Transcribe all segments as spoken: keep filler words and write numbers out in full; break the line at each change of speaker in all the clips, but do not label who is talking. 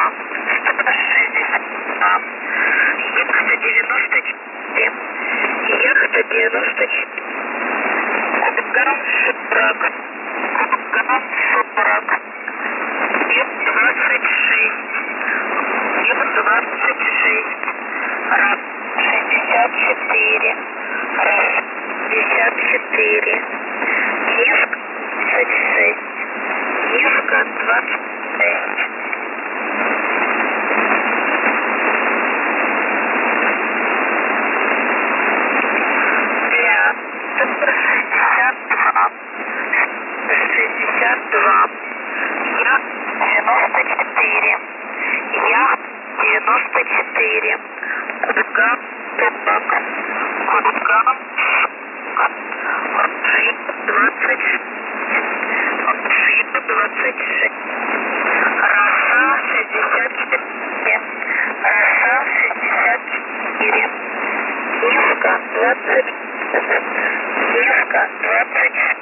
сто шестьдесят два, яхта девяносто четыре, яхта девяносто четыре, Курган сорок, Курган сорок, Ю двадцать шесть, Ю двадцать шесть, РАП шестьдесят четыре, РАП шестьдесят четыре, Евка двадцать шесть, Евка двадцать шесть. шестьдесят два, я девяносто четыре, я девяносто четыре, Курган сорок, Курган Ржи двадцать шесть, Ржи двадцать шесть, Роса шестьдесят четыре, Роса шестьдесят четыре, Невка двадцать, Невка двадцать шесть.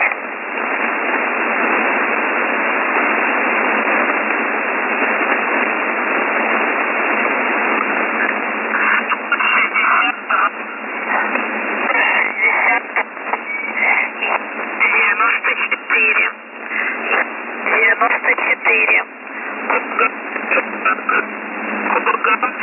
девяносто четыре, девяносто четыре, Курган,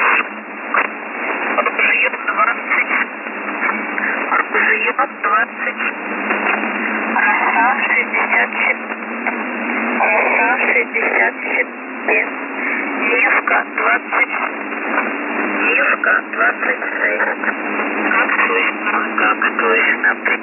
Ржев двадцать, Ржев двадцать, Роса шестьдесят четыре, Роса шестьдесят четыре, Невка двадцать, Невка двадцать шесть. Как слышно, как слышно.